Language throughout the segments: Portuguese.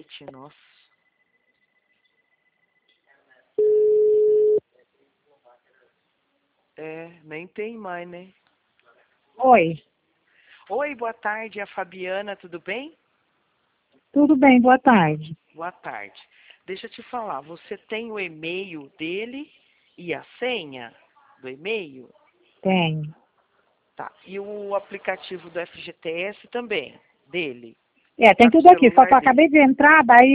7, nossa. Nem tem mais, né? Oi, Oi, boa tarde, é a Fabiana, tudo bem? tudo bem, boa tarde. Boa tarde. Deixa eu te falar, você tem o e-mail dele e a senha do e-mail? Tenho. Tá. E o aplicativo do FGTS também, dele? Tem Tá com o tudo aqui, só que celular eu dele? acabei de entrar, daí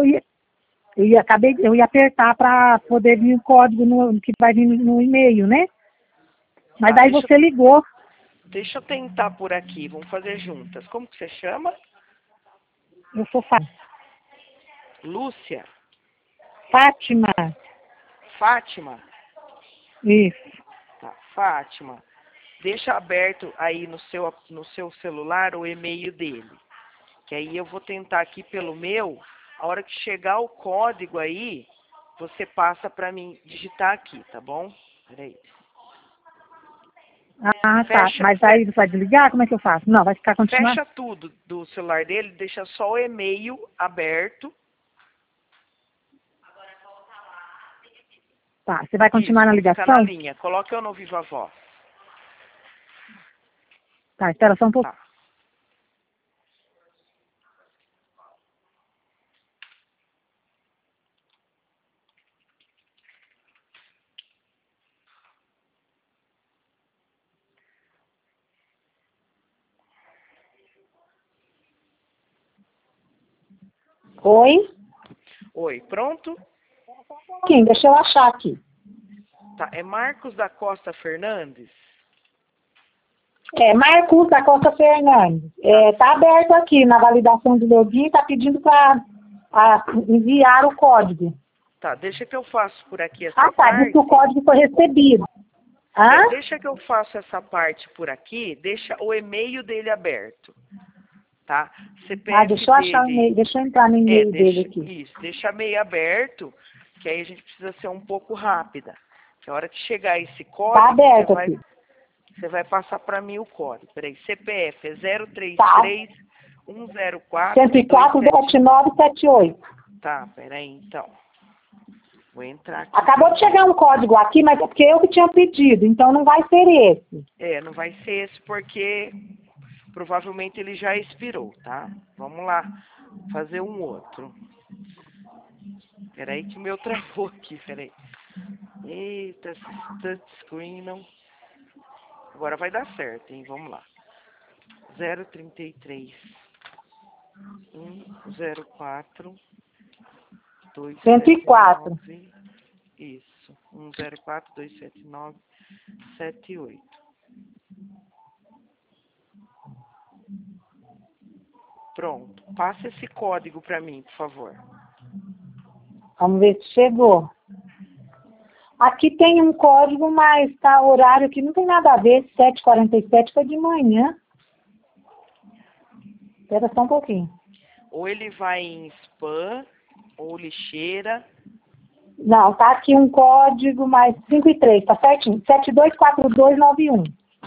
eu ia apertar para poder vir o código que vai vir no e-mail, né? Mas Tá, daí você ligou. deixa eu tentar por aqui, vamos fazer juntas. Como que você chama? Eu sou Lúcia? Fátima. Fátima? Isso. Tá, Fátima. Deixa aberto aí no seu celular o e-mail dele. Que aí eu vou tentar aqui pelo meu. A hora que chegar o código aí, você passa para mim digitar aqui, tá bom? Peraí. Ah, tá. Fecha, Mas aí você vai desligar? Como é que eu faço? Não, vai ficar continuando? fecha tudo do celular dele, deixa só o e-mail aberto. Tá. Você vai continuar Isso, na vou ficar na ligação? linha. Coloque eu no Viva Voz. Tá, espera só um pouco. Tá. Oi? Oi, pronto? Quem? Deixa eu achar aqui. Tá, é Marcos da Costa Fernandes? Marcos da Costa Fernandes. Tá aberto aqui na validação do login, tá pedindo para enviar o código. Tá, deixa que eu faço por aqui essa Ah, tá. Diz parte. que o código foi recebido. Hã? Deixa que eu faço essa parte por aqui, deixa o e-mail dele aberto, tá? CPF Deixa eu achar o dele, e-mail, deixa eu entrar no e-mail dele aqui. deixa meio aberto, que aí a gente precisa ser um pouco rápida. Que a hora que chegar esse Tá código, aberto aqui. você vai passar para mim o código. Peraí, CPF é Tá. 033 104 104 27. 7978. Tá, peraí então. Vou entrar aqui. Acabou de chegar um código aqui, mas é porque eu que tinha pedido, então não vai ser esse. Não vai ser esse porque provavelmente ele já expirou, tá? Vamos lá fazer um outro. Peraí que o meu travou aqui, peraí. Eita, esse touchscreen não... Agora vai dar certo, hein? Vamos lá. 033 104 104. 279. Isso. 104 279 78. Pronto. Passa esse código para mim, por favor. Vamos ver se chegou. Aqui tem um código, mas tá horário que não tem nada a ver. 7h47 foi de manhã. Espera só um pouquinho. Ou ele vai em spam, ou lixeira. Não, tá aqui um código mais 5 e 3, tá certinho? 724291.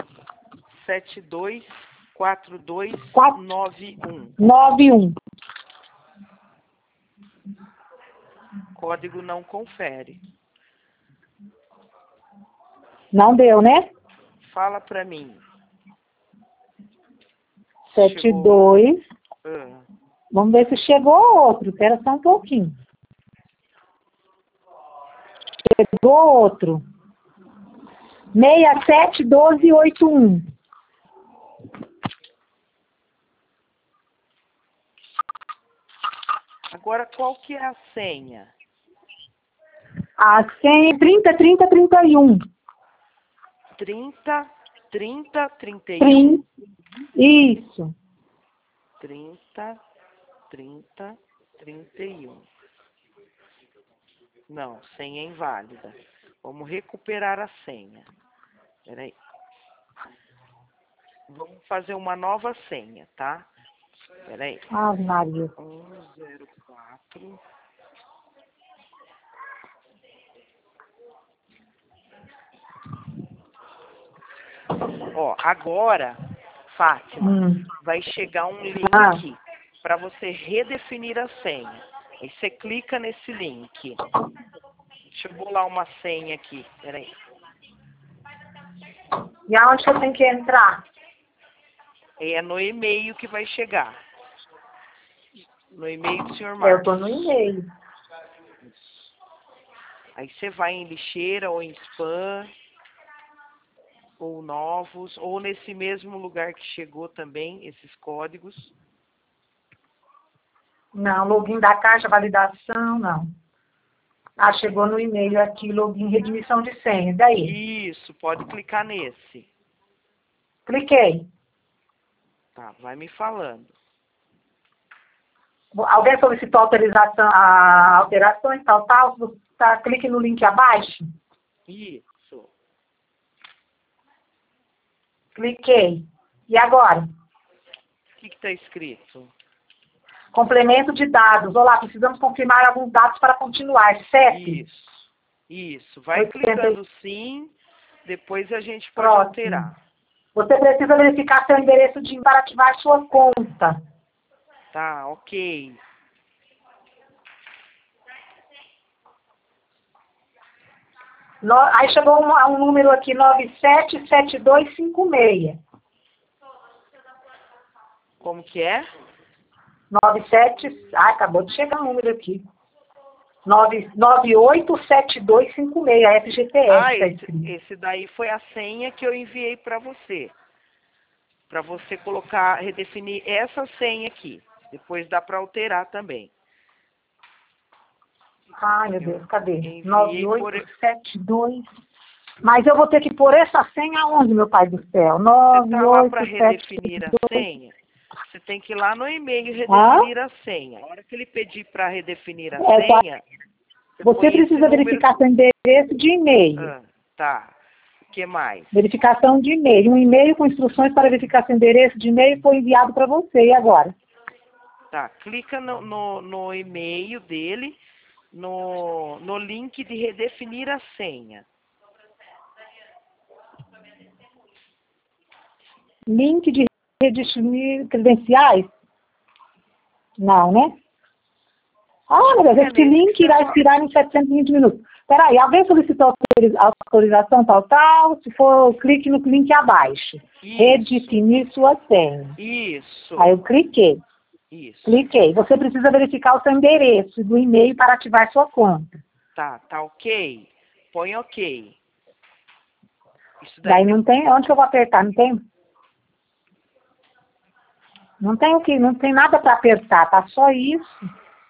724291. 91. Código não confere. Não deu, né? Fala pra mim. 72. Ah, Vamos ver se chegou outro. Espera só um pouquinho. Chegou outro. 671281. agora, qual que é a senha? A senha é 303031. 30, 30, 31? Isso. 30, 30, 31. Não, senha é inválida. Vamos recuperar a senha. Peraí. Vamos fazer uma nova senha, tá? Peraí. Maria. 104. Ó, agora, Fátima, vai chegar um link. para você redefinir a senha. Aí você clica nesse link. Deixa eu bolar uma senha aqui, peraí. E aonde que eu tenho que entrar? É no e-mail que vai chegar. No e-mail do senhor Eu Marcos. tô no e-mail. Aí você vai em lixeira ou em spam, ou novos, ou nesse mesmo lugar que chegou também, esses códigos. Não, login da caixa, validação, não. Ah, chegou no e-mail aqui, login, redmissão de senha. Daí? Isso, pode clicar nesse. Cliquei. Tá, vai me falando. Alguém solicitou autorização, alterações, tal, tá, clique no link abaixo. Isso. Cliquei. E agora? O que está escrito? Complemento de dados. Olá, precisamos confirmar alguns dados para continuar. CEP. Isso. Vai 80. clicando sim, depois a gente pode Próximo. alterar. Você precisa verificar seu endereço de para ativar sua conta. Tá, ok. Aí chegou um número aqui, 977256. Como que é? 97, acabou de chegar um número aqui. 987256, a FGTS. Ah, tá esse daí foi a senha que eu enviei para você. Para você colocar, redefinir essa senha aqui. Depois dá para alterar também. Ai, meu Deus, cadê? Enviei 9872. Mas eu vou ter que pôr essa senha aonde, meu pai do céu? Você está lá para 9872. redefinir a senha? Você tem que ir lá no e-mail redefinir a senha. A hora que ele pedir para redefinir a senha... Você precisa verificar seu endereço de e-mail. Tá. O que mais? Verificação de e-mail. Um e-mail com instruções para verificar seu endereço de e-mail foi enviado para você. E agora? Tá. Clica no e-mail dele, no link de redefinir a senha. Link de redefinir credenciais? Não, né? Ah, meu Deus, esse link irá expirar em 720 minutos. Peraí, alguém solicitou autorização tal? Se for, clique no link abaixo. Isso. Redefinir sua senha. Isso. Aí eu cliquei. Isso. Cliquei. Você precisa verificar o seu endereço do e-mail para ativar sua conta. Tá ok. Põe ok. Isso Daí não tem, onde que eu vou apertar? Não tem? Não tem nada para apertar, tá só isso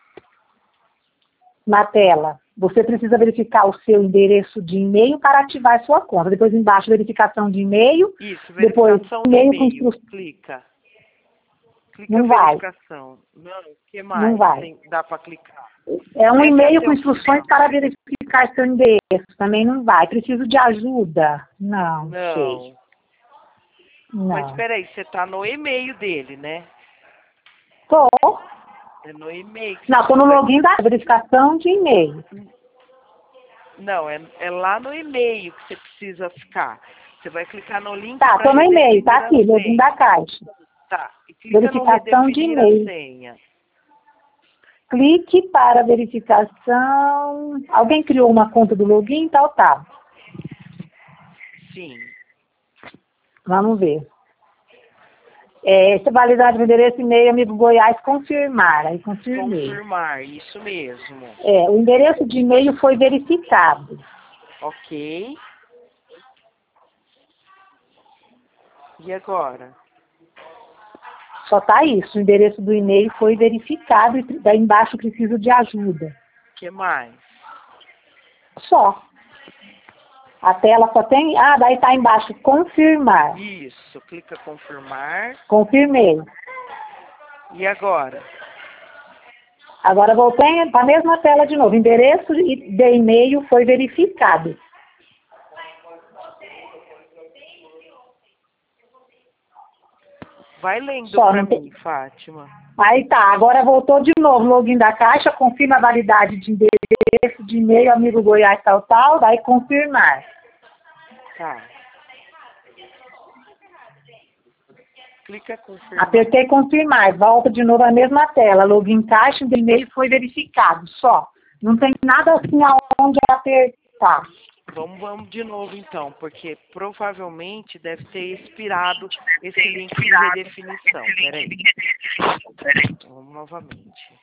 na tela. Você precisa verificar o seu endereço de e-mail para ativar sua conta. Depois embaixo, verificação de e-mail. Isso, depois, verificação de e-mail. Com... Clica não verificação. Vai. Não, o que mais? Não vai. Dá para clicar. É um e-mail com instruções para verificar seu endereço. Também não vai. Preciso de ajuda? Não. Sei. Não. Mas espera aí, você está no e-mail dele, né? Tô. É no e-mail. Não, estou no login da verificação de e-mail. Não, é lá no e-mail que você precisa ficar. Você vai clicar no link. Tá, estou no e-mail, tá aqui, login da caixa. Tá, e clica verificação de e-mail. Senha. Clique para verificação. Alguém criou uma conta do login? Tá. Sim. Vamos ver. Validade do endereço e-mail, amigo Goiás, confirmar. Aí confirmei. Confirmar, isso mesmo. O endereço de e-mail foi verificado. Ok. E agora? Só tá isso. O endereço do e-mail foi verificado e daí embaixo preciso de ajuda. O que mais? Só. A tela só tem... daí tá embaixo, confirmar. Isso, clica confirmar. Confirmei. E agora? Agora voltei para a mesma tela de novo. Endereço de e-mail foi verificado. Vai lendo para mim, Fátima. Aí tá, agora voltou de novo. Login da caixa, confirma a validade de endereço de e-mail, amigo Goiás, tal, daí confirmar. Tá. Clica confirmar. Apertei confirmar, volta de novo a mesma tela. Login caixa do e-mail foi verificado, só. Não tem nada assim aonde apertar. Vamos de novo então, porque provavelmente deve ter expirado esse link de redefinição. Peraí. Vamos novamente.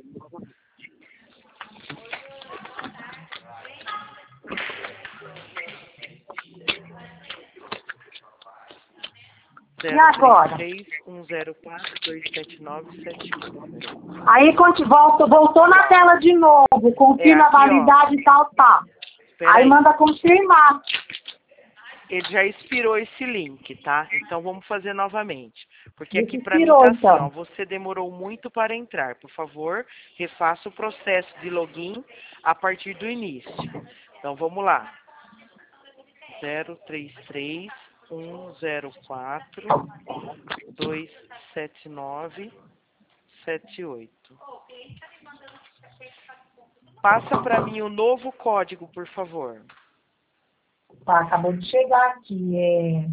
E agora? 104-279-71. Aí voltou na tela de novo, confirma aqui, a validade e tal. Aí manda confirmar. Ele já expirou esse link, tá? Então vamos fazer novamente. Porque Isso aqui para mim expirou, tá assim, então. ó, você demorou muito para entrar. Por favor, refaça o processo de login a partir do início. Então vamos lá. 033-104-279-78. Passa para mim o novo código, por favor. Tá, acabou de chegar aqui.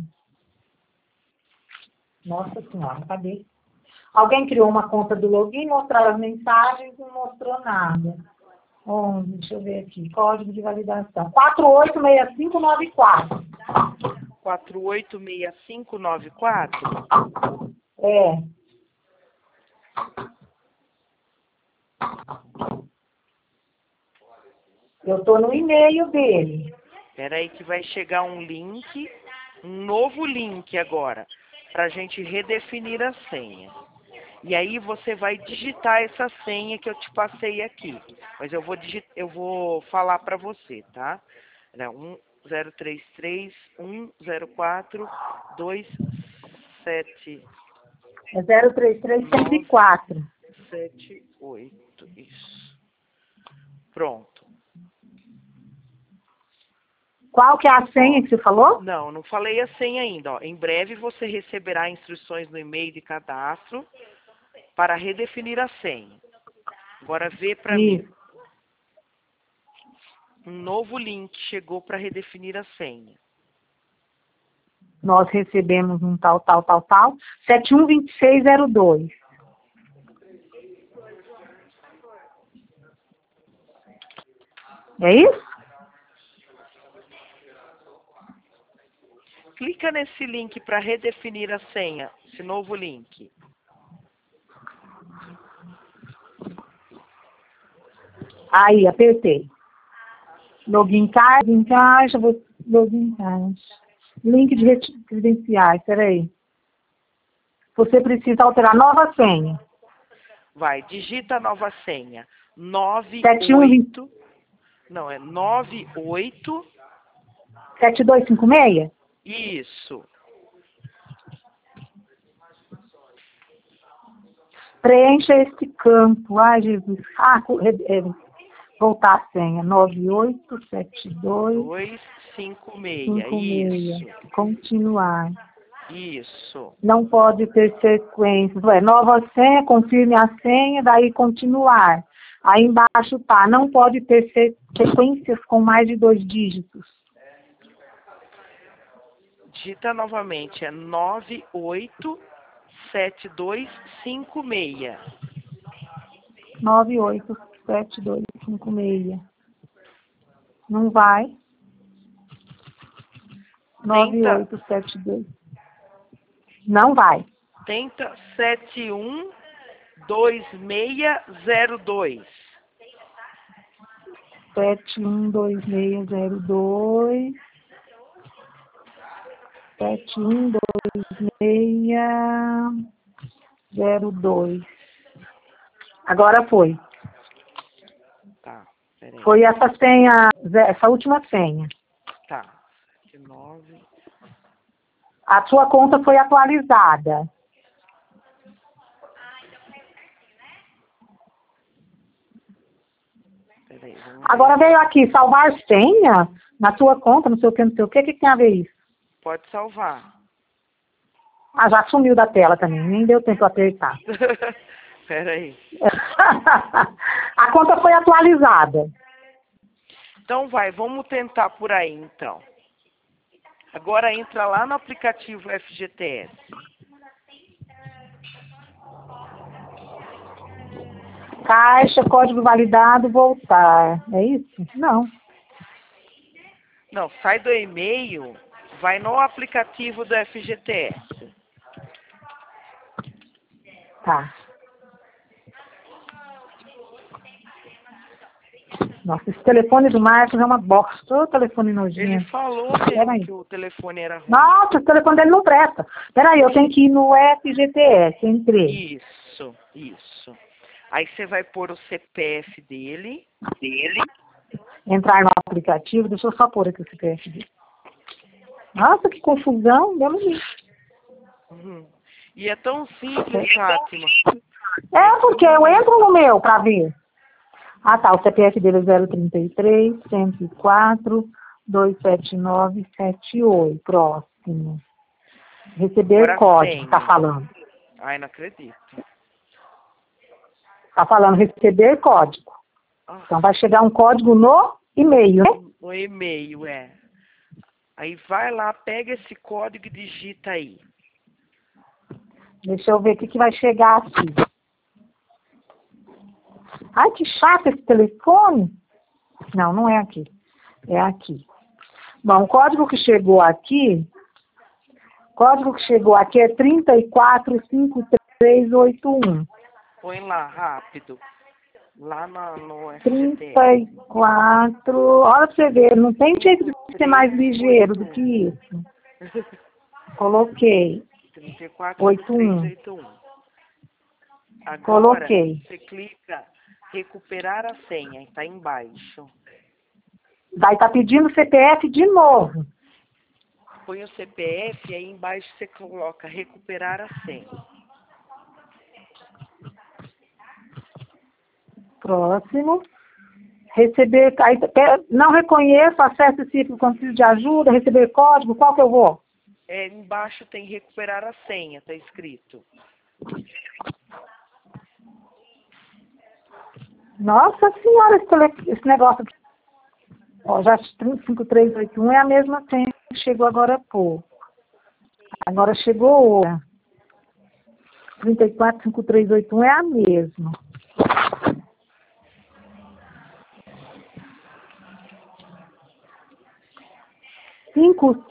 Nossa Senhora, cadê? Alguém criou uma conta do login, mostraram as mensagens e não mostrou nada. Deixa eu ver aqui. Código de validação. 486594. 486594? É. Eu tô no e-mail dele. Espera aí que vai chegar um link, um novo link agora, para a gente redefinir a senha. E aí você vai digitar essa senha que eu te passei aqui. Mas eu vou falar para você, tá? 033-104-27... É 033104. 78, isso. Pronto. Qual que é a senha que você falou? Não falei a senha ainda. Ó. Em breve você receberá instruções no e-mail de cadastro para redefinir a senha. Agora vê para mim. Um novo link chegou para redefinir a senha. Nós recebemos um tal. 712602. É isso? Clica nesse link para redefinir a senha, esse novo link. Aí, apertei. Login caixa, login caixa. Link de credenciais, peraí. Você precisa alterar nova senha. Vai, digita a nova senha. 98. Não, é 98. 7256? Isso. Preencha este campo. Ai, Jesus. Voltar a senha. 987256. Isso. Continuar. Isso. Não pode ter sequências. Nova senha, confirme a senha, daí continuar. Aí embaixo tá, não pode ter sequências com mais de 2 dígitos. Digita novamente, é 987256. 987256. Não vai. 9872. Não vai. Tenta 712602. 712602. 712602. Agora foi. Tá, peraí. Foi essa senha, essa última senha. Tá. 79. A sua conta foi atualizada. Peraí, agora veio aqui, salvar senha na sua conta, não sei o que. O que tem a ver isso? Pode salvar. Já sumiu da tela também, nem deu tempo de apertar. Peraí. A conta foi atualizada. Então vamos tentar por aí então. Agora entra lá no aplicativo FGTS. Caixa, código validado, voltar. É isso? Não. Não, sai do e-mail, vai no aplicativo do FGTS. Tá. Nossa, esse telefone do Marcos é uma bosta. Ô, telefone Ele nojento. falou Peraí. que o telefone era ruim. Nossa, o telefone dele não presta. Peraí, eu tenho que ir no FGTS. Entrei. Isso. Aí você vai pôr o CPF dele. Entrar no aplicativo. Deixa eu só pôr aqui o CPF dele. Nossa, que confusão. Deu Uhum. E é tão simples, Fátima. É, porque eu entro no meu pra ver. Ah, tá. O CPF dele é 033 104 279 78. Próximo. Receber Agora código, senha. tá falando. Ai, não acredito. Tá falando receber código. Ah, Então vai chegar um código no e-mail, né? no e-mail, é. Aí vai lá, pega esse código e digita aí. Deixa eu ver o que vai chegar aqui. Ai, que chato esse telefone. Não, não é aqui. É aqui. Bom, o código que chegou aqui é 345381. Põe lá, rápido. Lá no FGTS. 34. Olha pra você ver, não tem jeito de ser mais ligeiro do que isso. Coloquei. 345381. Agora, Coloquei. você clica recuperar a senha, está embaixo. Vai estar pedindo CPF de novo. Põe o CPF e aí embaixo você coloca recuperar a senha. Próximo. Receber. Aí, não reconheço, acesso cifra com preciso de ajuda, receber código, qual que eu vou? É, embaixo tem recuperar a senha, está escrito. Nossa senhora, esse negócio aqui. Ó, já 35381 é a mesma senha que chegou agora há pouco. Agora chegou outra. 345381 é a mesma. Cinco,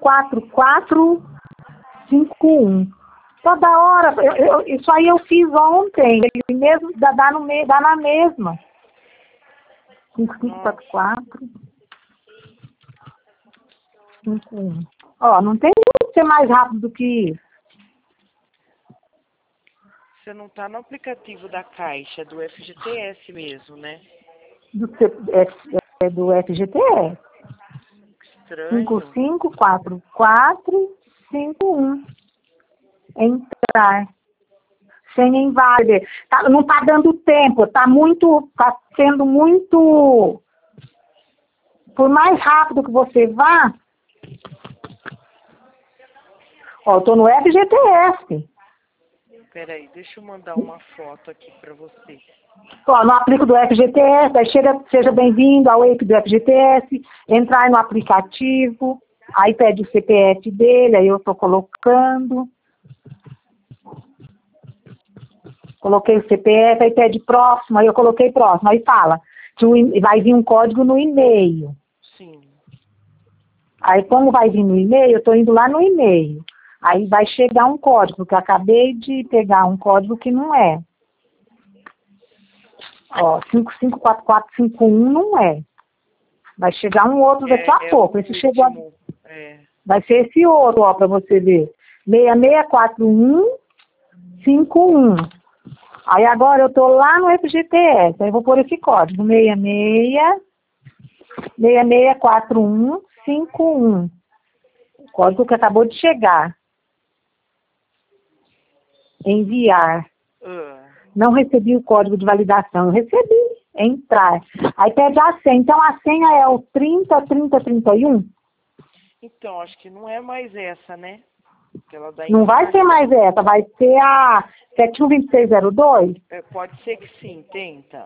4451. Toda hora, isso aí eu fiz ontem, ele mesmo dá na mesma. 5544 51. Ó, não tem como ser mais rápido do que isso. Você não está no aplicativo da Caixa, é do FGTS mesmo, né? Do FGTS. Estranho. 554451. Entrar. Senha inválida. Não está dando tempo, está sendo muito. Por mais rápido que você vá. Ó, eu estou no FGTS. Peraí, deixa eu mandar uma foto aqui para você. Ó, no aplico do FGTS, aí seja bem-vindo ao app do FGTS, entrar no aplicativo, aí pede o CPF dele, aí eu estou colocando. Coloquei o CPF, aí pede próximo, aí eu coloquei próximo, aí fala que vai vir um código no e-mail. Sim. Aí como vai vir no e-mail, eu estou indo lá no e-mail. Aí vai chegar um código, porque eu acabei de pegar um código que não é. Ó, 554451 não é. Vai chegar um outro daqui a pouco. Esse chegou. Vai ser esse outro, ó, para você ver. 664151. Aí agora eu tô lá no FGTS. Aí eu vou pôr esse código. 664151. O código que acabou de chegar. Enviar. Não recebi o código de validação. Eu recebi. Entrar. Aí pede a senha. Então a senha é o 303031? Então, acho que não é mais essa, né? Não vai ser mais essa. Vai ser a 712602? Pode ser que sim. Tenta.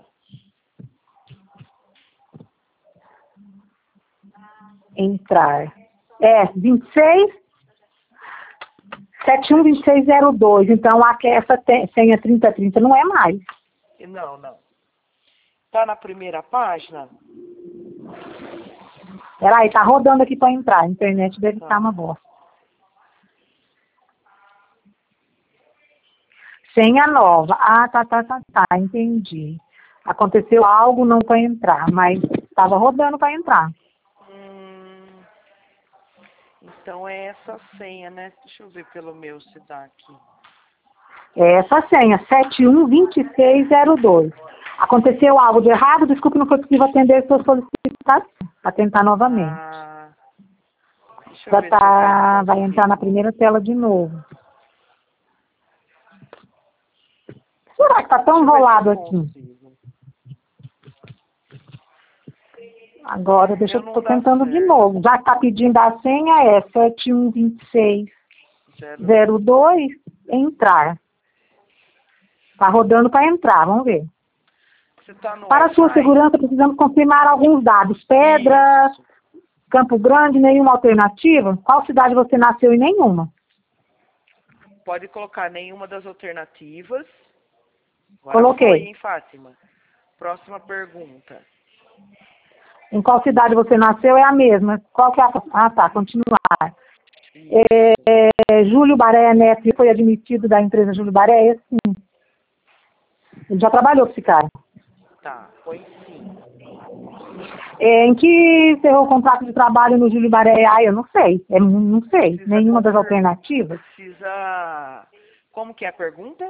Entrar. 712602. Então, essa senha 3030 não é mais. Não, não. Tá na primeira página? Peraí, tá rodando aqui para entrar. A internet deve estar uma bosta. Senha nova. Ah, tá. Entendi. Aconteceu algo não para entrar, mas estava rodando para entrar. Então é essa senha, né? Deixa eu ver pelo meu se dá aqui. É essa senha, 712602. Aconteceu algo de errado? Desculpe, não foi possível atender sua solicitação. Para tentar novamente. Deixa eu Já ver tá, se vai entrar na primeira tela de novo. Será que tá tão enrolado aqui? Agora, deixa eu tô tentando de novo. Já que tá pedindo a senha, é 712602, entrar. Tá rodando para entrar, vamos ver. Para a sua segurança, precisamos confirmar alguns dados. Pedra, Campo Grande, nenhuma alternativa? Qual cidade você nasceu e nenhuma? Pode colocar nenhuma das alternativas. Agora Coloquei. foi, hein, Fátima? Próxima pergunta. Em qual cidade você nasceu é a mesma. Qual que é a... Ah, tá, continuar. Júlio Baré Neto foi admitido da empresa Júlio Baré? Sim. Ele já trabalhou com esse cara. Tá, foi sim. Em que encerrou o contrato de trabalho no Júlio Baré? Ah, eu não sei. Não sei. Nenhuma das alternativas. Como que é a pergunta?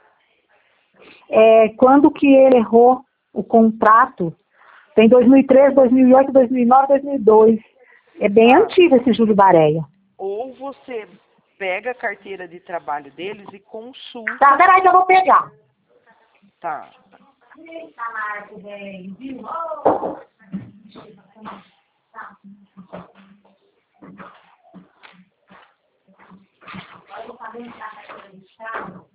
Quando que ele errou o contrato? Tem 2003, 2008, 2009, 2002. É bem antigo esse Júlio Bareia. Ou você pega a carteira de trabalho deles e consulta. Tá, peraí que eu vou pegar. Tá. Eita, Marco, velho, viu? Eu vou fazer entrar na carteira de estado.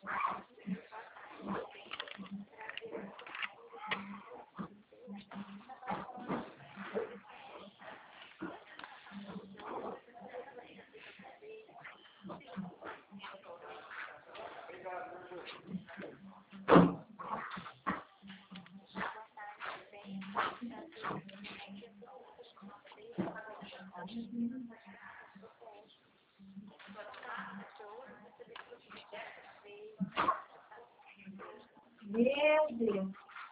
Meu Deus.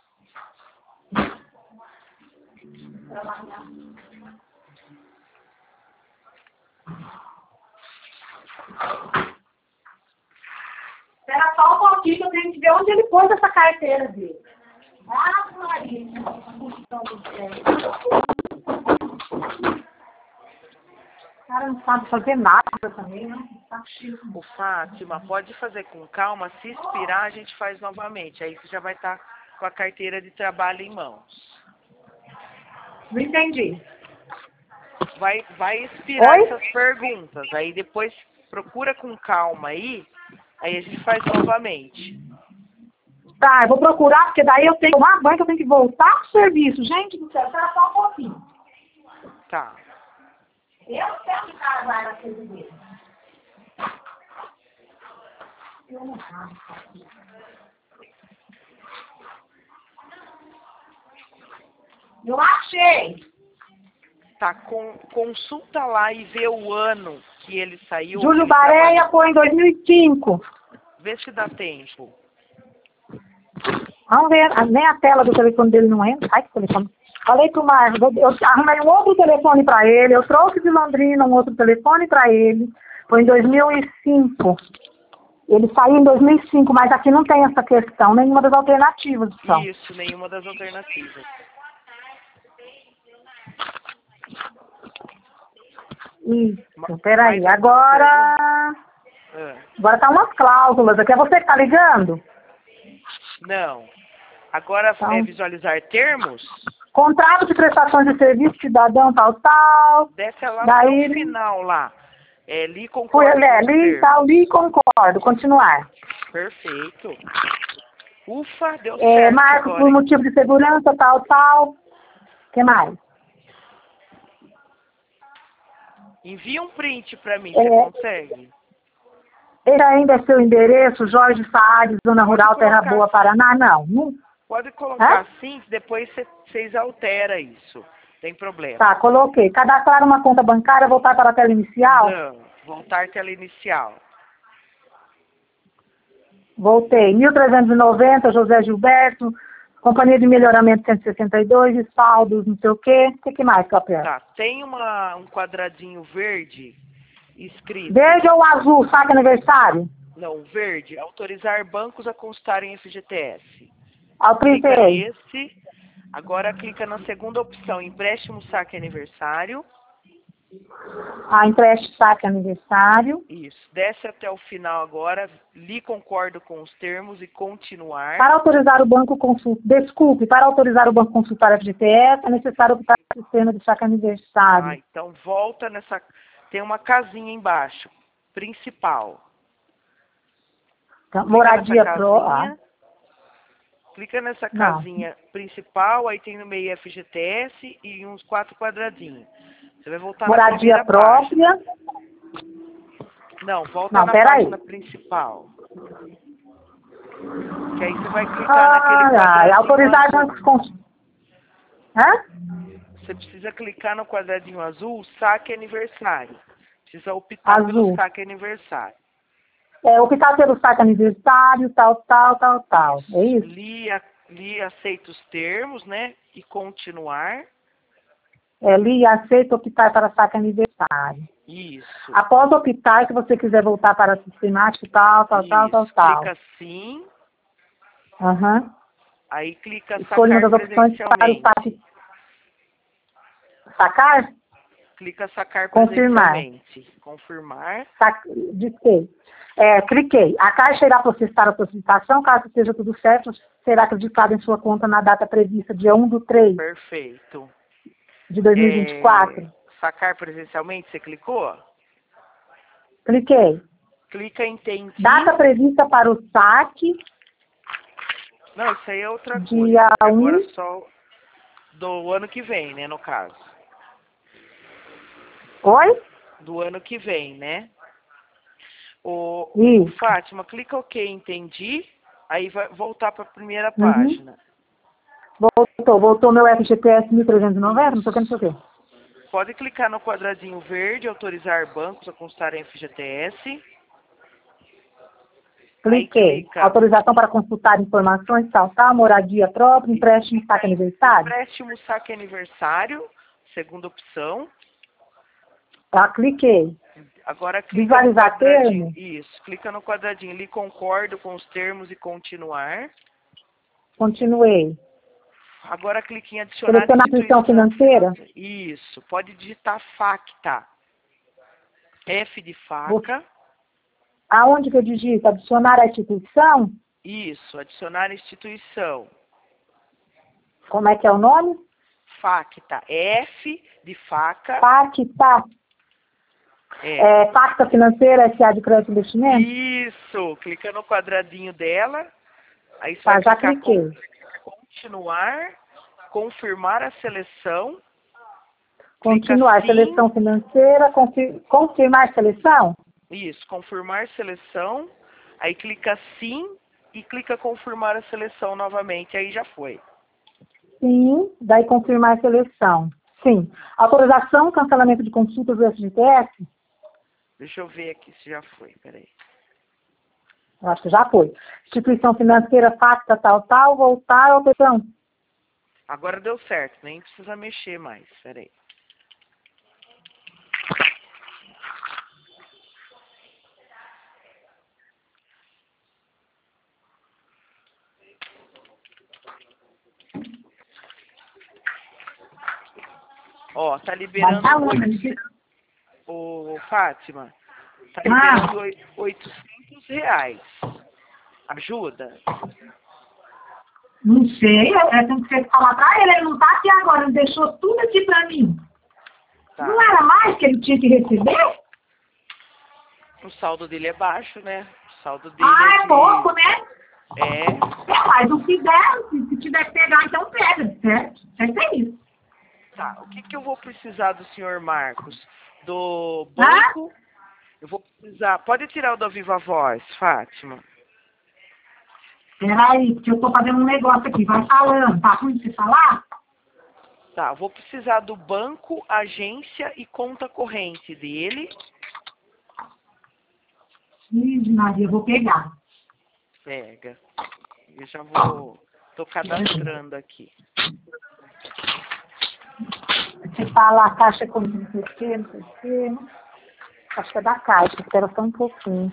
Espera só um pouquinho que eu tenho que ver onde ele pôs essa carteira dele. Ah, Maria. O cara não sabe fazer nada também, né? O Fátima, pode fazer com calma. Se expirar, a gente faz novamente. Aí você já vai estar com a carteira de trabalho em mãos. Não entendi. Vai expirar essas perguntas. Aí depois procura com calma aí. Aí a gente faz novamente. Tá, eu vou procurar, porque daí eu tenho que tomar banho, que eu tenho que voltar pro serviço. Gente do céu, espera só um pouquinho. Tá. Eu sei onde o cara vai na coisa dele. Eu não sabe. Eu achei. Tá, consulta lá e vê o ano que ele saiu. Júlio Bareia foi em 2005. Vê se dá tempo. Vamos ver, nem a tela do telefone dele não entra. Ai, que telefone. Falei pro Marcos, eu arrumei um outro telefone para ele, eu trouxe de Londrina um outro telefone para ele. Foi em 2005. Ele saiu em 2005, mas aqui não tem essa questão, nenhuma das alternativas. Então. Isso, nenhuma das alternativas. Isso, peraí, agora tá umas cláusulas aqui, é você que tá ligando? Não. Agora então, é visualizar termos? Contrato de prestação de serviço, cidadão, tal. Desce lá daí, no final lá. Li concordo. Li concordo, continuar. Perfeito. Ufa, deu certo. Marco agora, por motivo de segurança, tal. O que mais? Envia um print pra mim, você consegue? Esse ainda é seu endereço, Jorge Fares, Zona Rural, Terra colocar Boa, Paraná? Não. Não. Pode colocar Hã? assim, depois vocês alteram isso. Tem problema. Tá, coloquei. Cadastrar uma conta bancária, voltar para a tela inicial? Não, voltar tela inicial. Voltei. 1390, José Gilberto, Companhia de Melhoramento 162, saldos, não sei o quê. O que mais que eu aperto? Tá, tem um quadradinho verde escrito. Verde ou azul, saque aniversário? Não, verde. Autorizar bancos a constarem FGTS. Clica Autorizei. nesse. Agora clica na segunda opção, empréstimo saque aniversário. Empréstimo, saque aniversário. Isso. Desce até o final agora. Li concordo com os termos e continuar. Para autorizar o banco para autorizar o banco consultar a FGTS, é necessário optar pelo sistema de saque aniversário. Então volta nessa. Tem uma casinha embaixo. Principal. Então, moradia pro. Clica nessa casinha principal, aí tem no meio FGTS e uns 4 quadradinhos. Você vai voltar moradia na própria. Página. Não, volta na página principal. Que aí você vai clicar naquele quadradinho autorizar azul. bancos Você precisa clicar no quadradinho azul, saque aniversário. Precisa optar pelo saque aniversário. Optar pelo saque aniversário, tal. É isso? Li aceita os termos, né? E continuar. Li e aceito optar para saque aniversário. Isso. Após optar, se você quiser voltar para a sistemática, tal. Clica sim. Aí clica escolha uma sacar das opções para o saque. Sacar? Clica sacar confirmar. presencialmente. Confirmar. Disse. Cliquei. A Caixa irá processar a solicitação, caso seja tudo certo, será acreditado em sua conta na data prevista, dia 1/3. Perfeito. De 2024. Sacar presencialmente, você clicou? Cliquei. Clica em entendi. Data prevista para o saque. Não, isso aí é outra coisa. Dia 1. Agora só do ano que vem, né, no caso. Oi? Do ano que vem, né? Isso. Fátima, clica OK, entendi. Aí vai voltar para a primeira página. Voltou meu FGTS 1390, não sei o que. Pode clicar no quadradinho verde, autorizar bancos a constar em FGTS. Cliquei. Autorização para consultar informações, moradia própria, empréstimo saque aniversário. Empréstimo saque aniversário, segunda opção. Cliquei. Agora clica visualizar no quadradinho. termo. Isso, clica no quadradinho ali, concordo com os termos e continuar. Continuei. Agora clique em adicionar selecionar instituição financeira. Isso, pode digitar FACTA. F de faca. Aonde que eu digito? Adicionar a instituição? Isso, adicionar instituição. Como é que é o nome? FACTA. F de faca. FACTA. Facta Financeira, S.A. de Crédito e Investimento? Isso, clica no quadradinho dela. Aí você vai já clicar cliquei. Continuar, confirmar a seleção. Continuar, seleção financeira, confirmar seleção? Isso, confirmar seleção. Aí clica sim e clica confirmar a seleção novamente. Aí já foi. Sim, daí confirmar seleção. Sim. Autorização, cancelamento de consultas do FGTS? Deixa eu ver aqui se já foi, peraí. Eu acho que já foi. Instituição financeira, facta, tal, voltar à opção. Agora deu certo, nem precisa mexer mais, peraí. Ó, tá liberando Fátima, tá liberando R$800. Ajuda? Não sei, tem que falar pra ele não tá aqui agora, ele deixou tudo aqui pra mim. Tá. Não era mais que ele tinha que receber? O saldo dele é baixo, né? O saldo dele é pouco, né? Mas o que der, se tiver que pegar, então pega, certo? É isso. Tá, o que eu vou precisar do senhor Marcos? Do banco? Eu vou precisar. Pode tirar o da Viva Voz, Fátima. Peraí, porque eu tô fazendo um negócio aqui. Vai falando. Tá ruim de você falar? Tá, vou precisar do banco, agência e conta corrente dele. Ih, Maria, eu vou pegar. Pega. Eu já vou... Tô cadastrando aqui. Você fala a caixa com não sei o quê, não sei o quê. Acho que é da caixa. Espera só um pouquinho.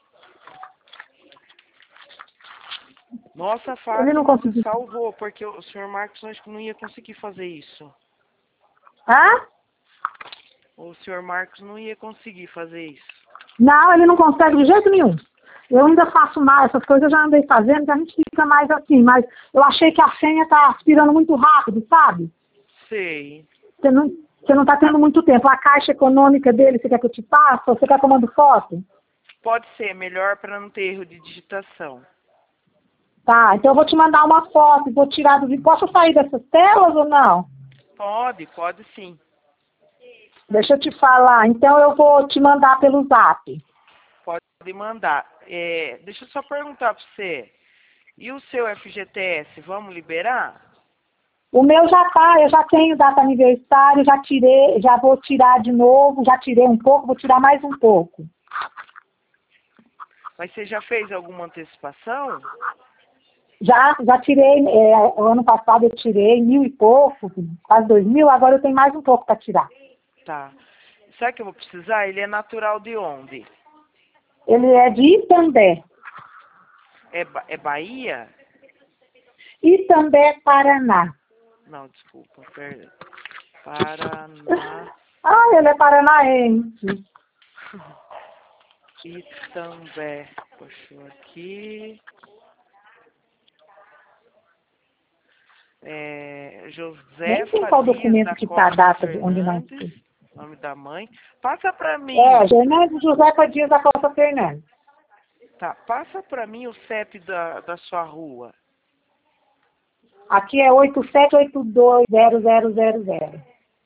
Nossa, Ele não Fátima, conseguiu. salvou, porque o senhor Marcos acho que não ia conseguir fazer isso. Hã? O senhor Marcos não ia conseguir fazer isso. Não, ele não consegue de jeito nenhum. Eu ainda faço mais, essas coisas eu já andei fazendo, que a gente fica mais assim, mas eu achei que a senha tá aspirando muito rápido, sabe? Sei. Você não tá tendo muito tempo. A caixa econômica dele, você quer que eu te passe? Ou você quer que eu mando foto? Pode ser, melhor para não ter erro de digitação. Tá, então eu vou te mandar uma foto, vou tirar do vídeo. Posso sair dessas telas ou não? Pode sim. Deixa eu te falar, então eu vou te mandar pelo zap. Pode mandar. Deixa eu só perguntar para você. E o seu FGTS, vamos liberar? O meu já tá, eu já tenho data aniversário, já tirei, já vou tirar de novo, já tirei um pouco, vou tirar mais um pouco. Mas você já fez alguma antecipação? Já tirei, o ano passado eu tirei 1.000 e pouco, quase 2.000, agora eu tenho mais um pouco para tirar. Tá. Sabe o que eu vou precisar? Ele é natural de onde? Ele é de Itambé. É Bahia? Itambé, Paraná. Não, desculpa, perdão. Paraná. Ah, ele é paranaense. Itambé. Puxou aqui. José Nem sei qual Farias documento da que está a Costa data de onde nós Fernandes, estamos. nome da mãe. Passa para mim. Fernandes José Fadias da Costa Fernandes. Tá, passa para mim o CEP da sua rua. Aqui é 87820000.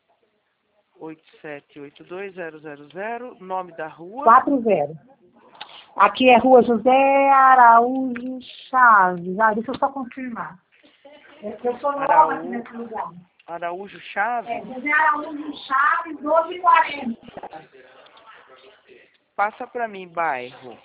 87820000, nome da rua. 40. Aqui é Rua José Araújo Chaves. Ah, deixa eu só confirmar. Eu sou nova aqui nesse lugar. Araújo Chaves? José Araújo Chaves, 1240. Passa para mim, bairro.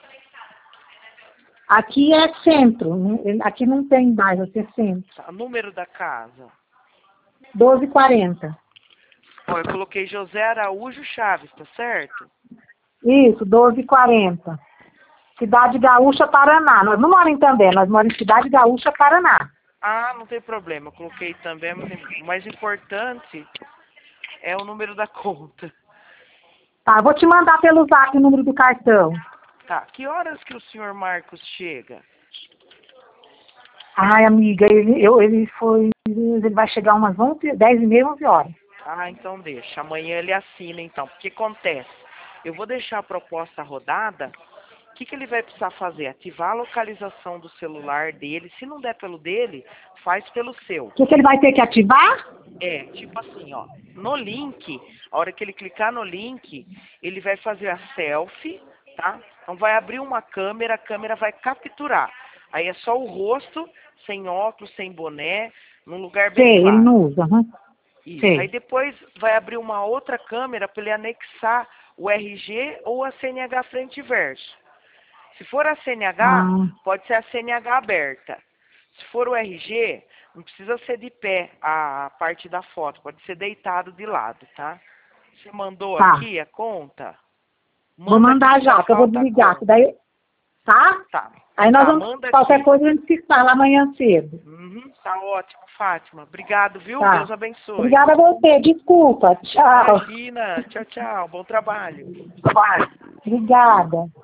Aqui é centro. Aqui não tem bairro, aqui é centro. Tá, número da casa. 1240. Ó, eu coloquei José Araújo Chaves, tá certo? Isso, 1240. Cidade Gaúcha, Paraná. Nós não moramos em Itambé, nós moramos em Cidade Gaúcha, Paraná. Ah, não tem problema. Eu coloquei também. O mais importante é o número da conta. Tá, vou te mandar pelo zap o número do cartão. Tá. Que horas que o senhor Marcos chega? Ai, amiga, ele vai chegar umas 10h30, 11 horas. Ah, então deixa. Amanhã ele assina, então. O que acontece? Eu vou deixar a proposta rodada. O que ele vai precisar fazer? Ativar a localização do celular dele. Se não der pelo dele, faz pelo seu. O que ele vai ter que ativar? Tipo assim, ó. No link, a hora que ele clicar no link, ele vai fazer a selfie, tá? Então vai abrir uma câmera, a câmera vai capturar. Aí é só o rosto, sem óculos, sem boné, num lugar bem claro. Ele não usa, né? Isso. Aí depois vai abrir uma outra câmera para ele anexar o RG ou a CNH frente e verso. Se for a CNH, pode ser a CNH aberta. Se for o RG, não precisa ser de pé a parte da foto, pode ser deitado de lado, tá? Você mandou aqui a conta? Vou mandar já, que eu vou desligar. Daí, tá? Tá. Aí nós vamos, qualquer coisa a gente se fala amanhã cedo. Tá ótimo, Fátima. Obrigado, viu? Tá. Deus abençoe. Obrigada a você, desculpa. Tchau. Imagina. Tchau, tchau. Bom trabalho. Obrigada.